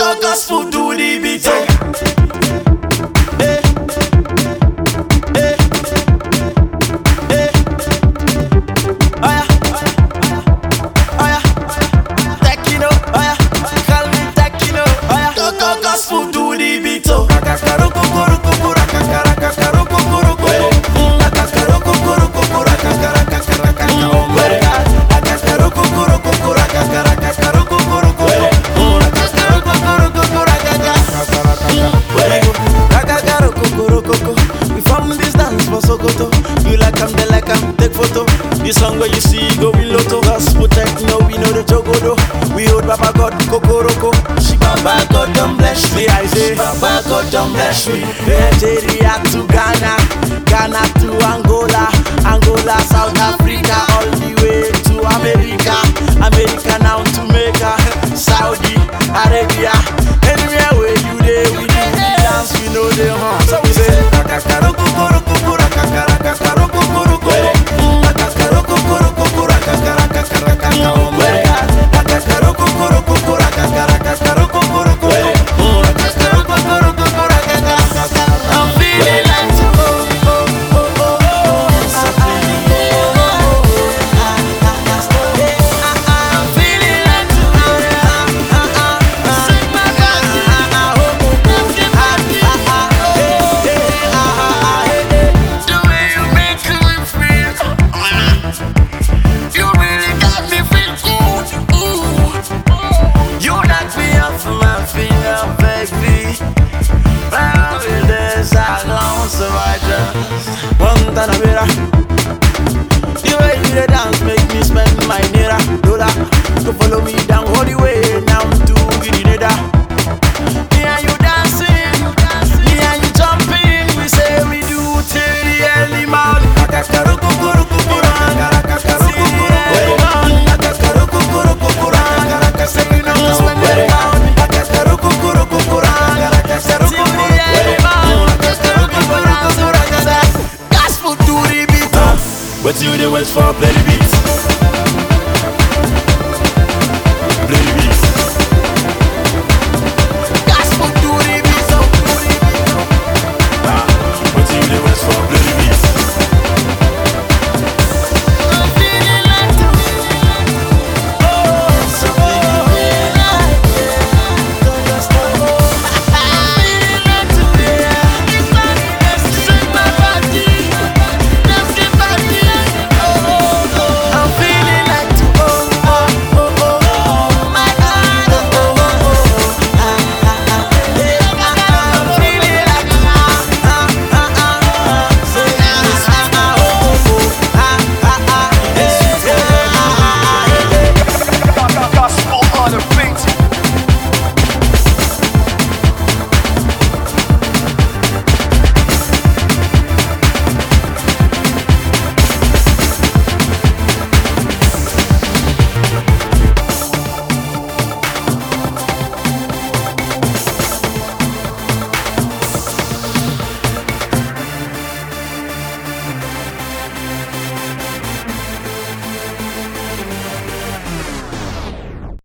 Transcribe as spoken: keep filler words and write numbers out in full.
go gospel to the beat. Eh, eh, eh. Oh yeah, oh yeah. Techno, oh yeah. Call me Techno, oh yeah. Go go gospel to the beat. Kakakaro kokoro kokoro kakara kakaro kokoro kokoro. Kakakaro kokoro kokoro kakara kakara kakaro. Kakakaro kokoro kokoro kakara kakaro kokoro kokoro. Kakakaro kokoro kokoro kakara kakaro kokoro kokoro. We from this dance for Sokoto. You like 'em, they like 'em, take photo. The song where you see go we lotto. Gospel techno, we know the jogodo. We hold Baba God kokoroko. She Baba God don't bless me, I say. Baba God don't bless me. Nigeria to Ghana, Ghana to Angola, Angola South Africa, all the way to America, America now to Mecca, Saudi Arabia.